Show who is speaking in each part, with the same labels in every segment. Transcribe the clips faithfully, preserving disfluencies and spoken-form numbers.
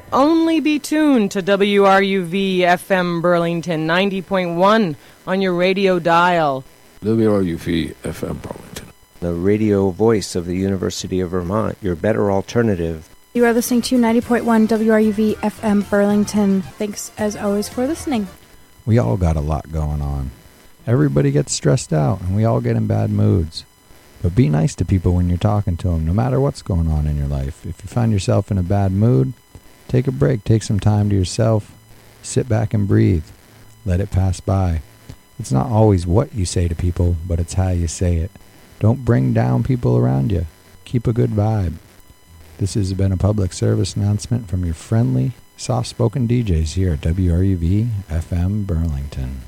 Speaker 1: only be tuned to W R U V F M Burlington ninety point one on your radio dial.
Speaker 2: W R U V F M Burlington,
Speaker 3: the radio voice of the University of Vermont, your better alternative.
Speaker 4: You are listening to ninety point one W R U V F M Burlington. Thanks, as always, for listening.
Speaker 5: We all got a lot going on. Everybody gets stressed out, and we all get in bad moods. But be nice to people when you're talking to them, no matter what's going on in your life. If you find yourself in a bad mood, take a break, take some time to yourself, sit back and breathe. Let it pass by. It's not always what you say to people, but it's how you say it. Don't bring down people around you. Keep a good vibe. This has been a public service announcement from your friendly, soft-spoken D Js here at W R U V F M Burlington.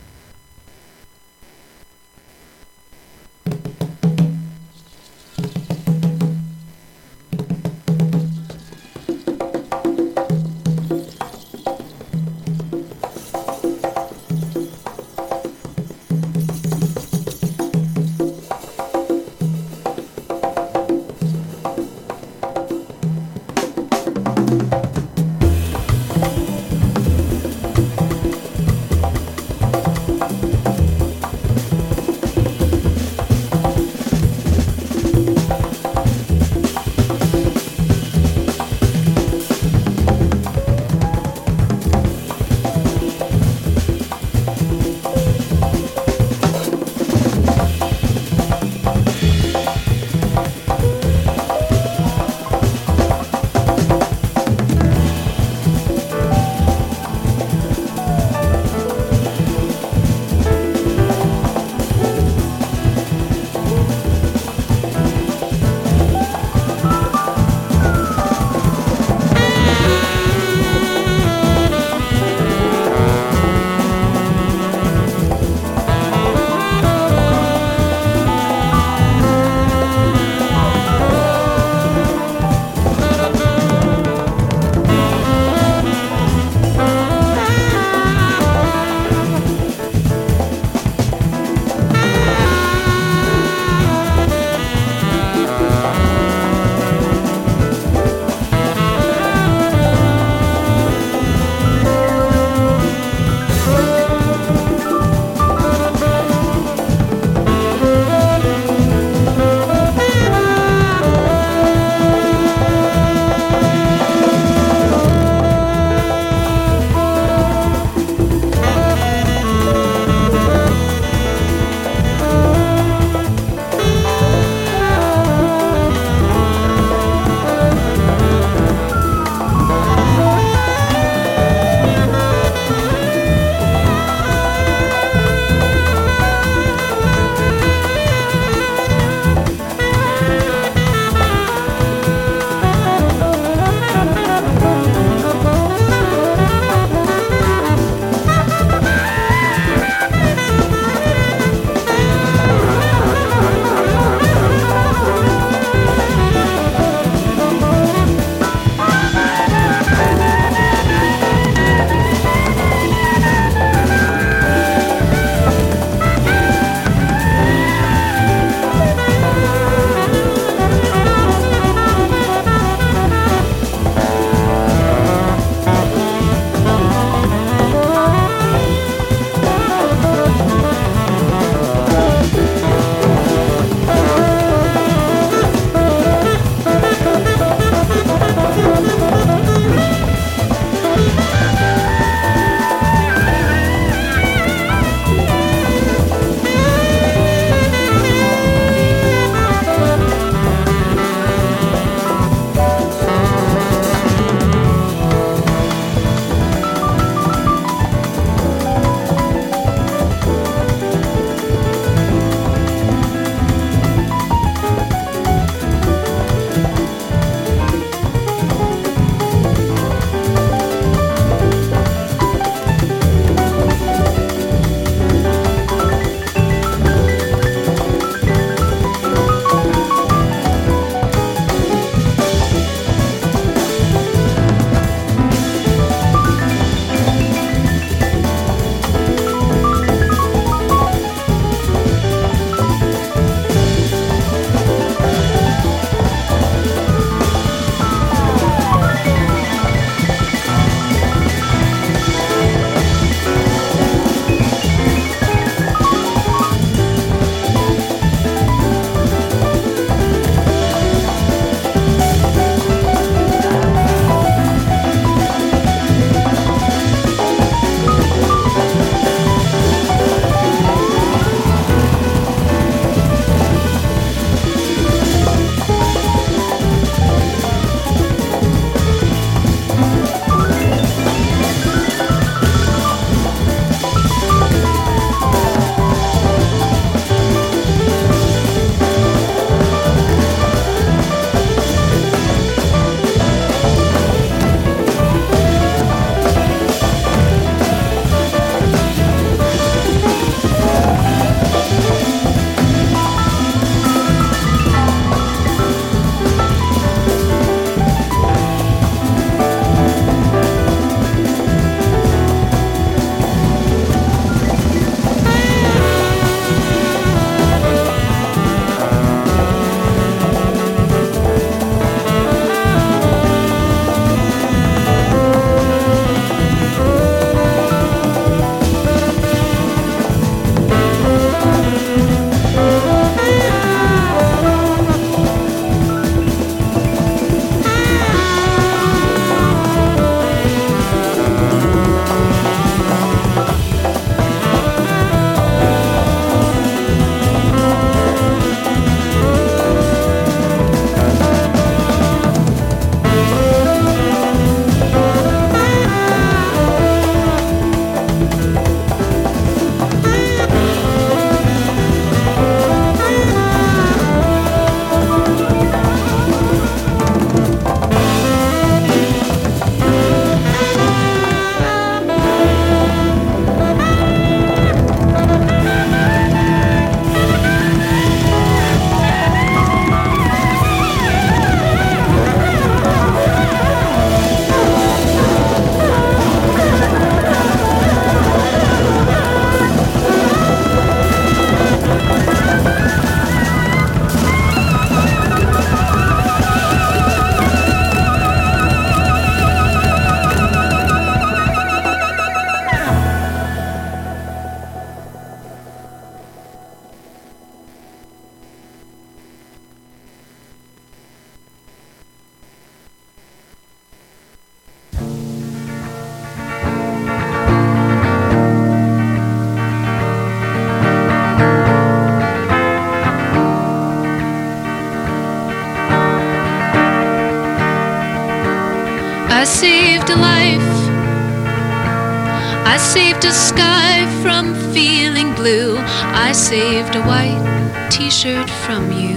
Speaker 6: I saved a sky from feeling blue. I saved a white t-shirt from you.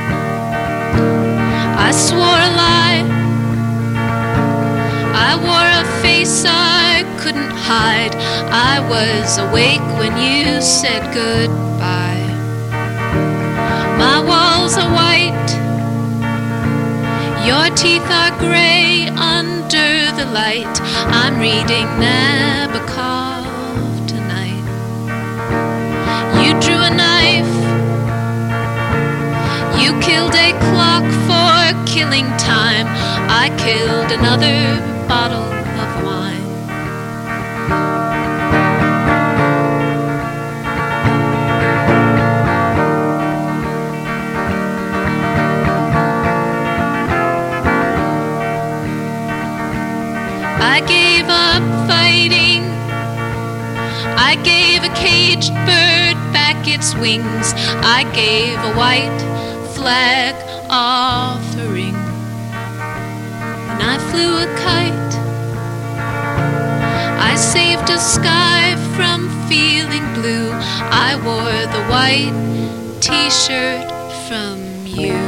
Speaker 6: I swore a lie. I wore a face I couldn't hide. I was awake when you said goodbye. My walls are white. Your teeth are gray under the light. I'm reading Nabokov tonight. You drew a knife. You killed a clock for killing time. I killed another bottle of wine. I gave up fighting. I gave a caged bird back its wings. I gave a white flag offering. And I flew a kite. I saved a sky from feeling blue. I wore the white t-shirt from you.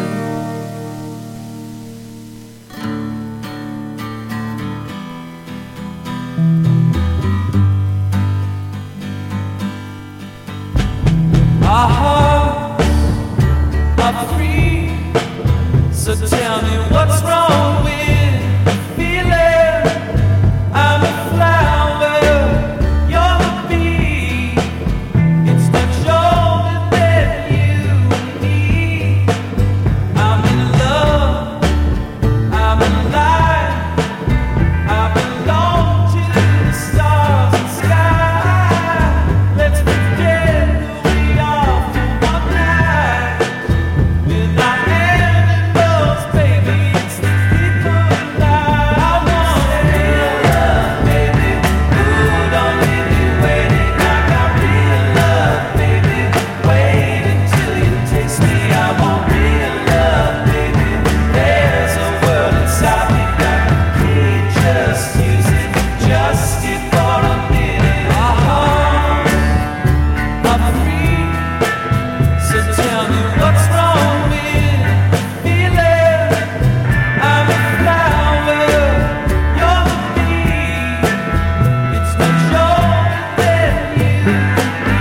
Speaker 7: Our hearts are free, so tell me what's wrong with feeling. I'm a flower, you're the bee. It's much older than you and me. I'm in love, I'm alive. I belong to the stars and sky. Let's forget who we are for one night. Without animals, baby, it's the people and I want real love, baby. Ooh, don't leave me waiting. I got real love, baby. Wait until you taste me. I want real love, baby. There's a world inside me that we just use it, just it for a minute. Our hearts are free, so tell me what's wrong with feeling. I'm a flower, you're the bee. It's much older than you and me.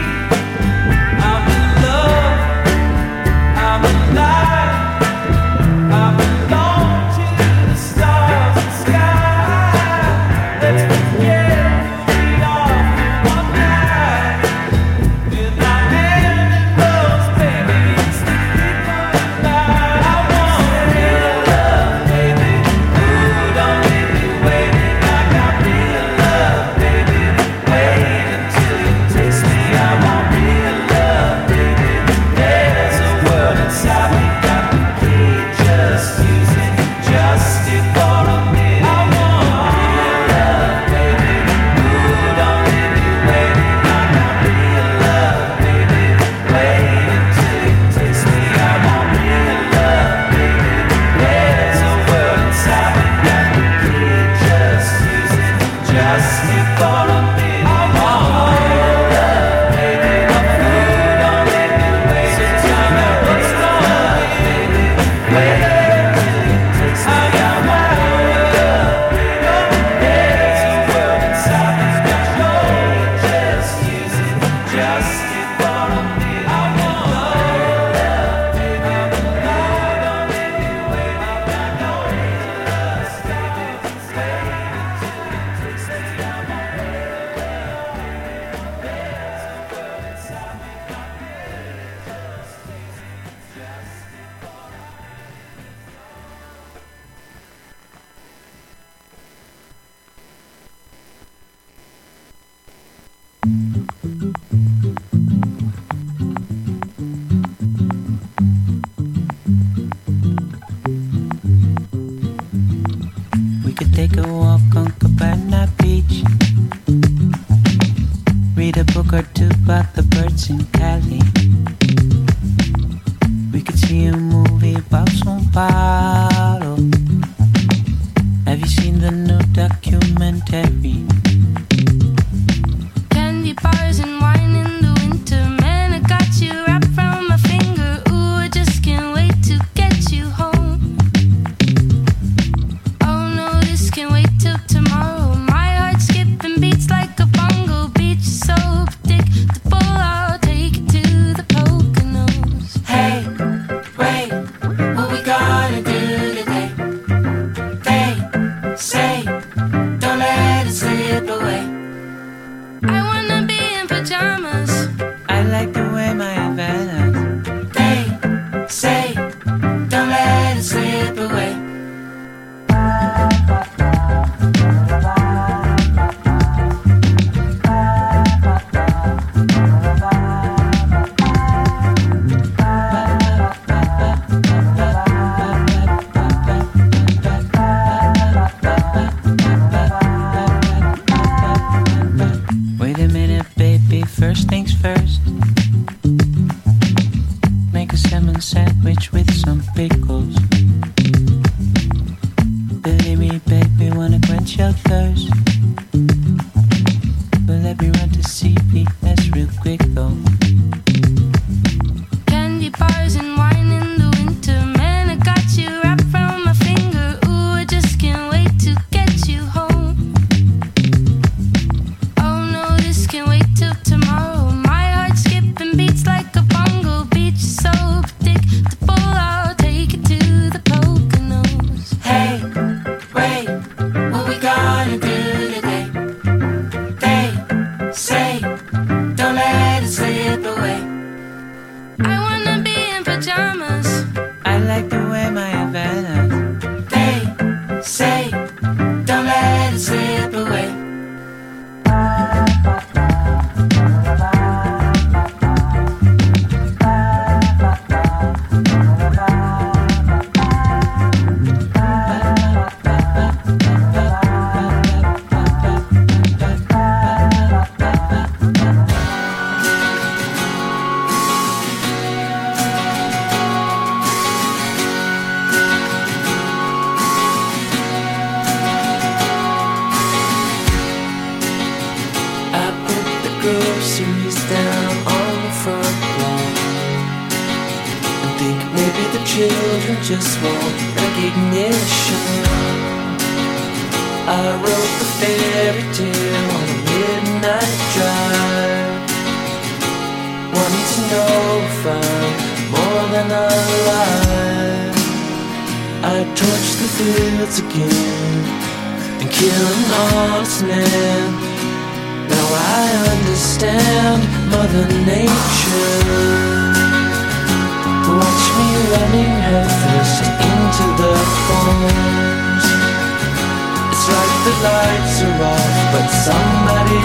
Speaker 7: I'm in love, I'm alive. I belong to the stars and sky. Let's forget who we are for one night. Without animals, baby, it's the people and I. I want real love, baby. Ooh, don't leave me waiting. I got real love, baby. Wait until you taste me. I want real love, baby. There's a world inside me that we just use it, just it for a minute. I want real love, baby. Ooh, don't leave me waiting. I got real love, baby. Wait until you taste me. I want real love, baby. There's a world inside me that we just use it, just it for a minute. I want real love, baby. Ooh, don't leave me waiting. So tell me what's wrong, baby. Wait until you taste me. I want real love, baby. There's a world inside me that you just use it, just it for a minute. I want real love, baby. Ooh, don't leave me waiting. I got no real love, baby. Wait until you taste me. I want real love, baby. There's a world inside me that we just use it, just it for a minute.
Speaker 8: We could take a walk on Cabana Beach, read a book or two about the birds in Cali. We could see a movie about São Paulo. Have you seen the new documentary? slip away.
Speaker 6: I wanna be in pajamas.
Speaker 8: I like the way my Havana's. They say, don't let it slip away. Wait a minute, baby, first things first. Make a salmon sandwich with some pickles. Believe me, baby, wanna quench your thirst. But let me run to C P S real quick though.
Speaker 6: Candy bars and wine in the winter. Man, I got you wrapped around my finger. Ooh, I just can't wait to get you home. Oh no, this can't wait till tomorrow. My heart skipping beats like a bongo. Beach is so predictable. I'll take it to the Poconos.
Speaker 8: Hey, wait, what we gonna do today? They say, don't let it slip away.
Speaker 6: I wanna be in pajamas.
Speaker 8: I like the way my Havana's. They say, don't let it slip away. I put the groceries down on the front lawn and think maybe the children just want recognition. I wrote the fairy tale on a midnight drive, wanting to know if I'm more than alive. I torched the fields again and kill an honest man. Now I understand Mother Nature. Watch me running headfirst into the thorns. It's like the lights are off, but somebody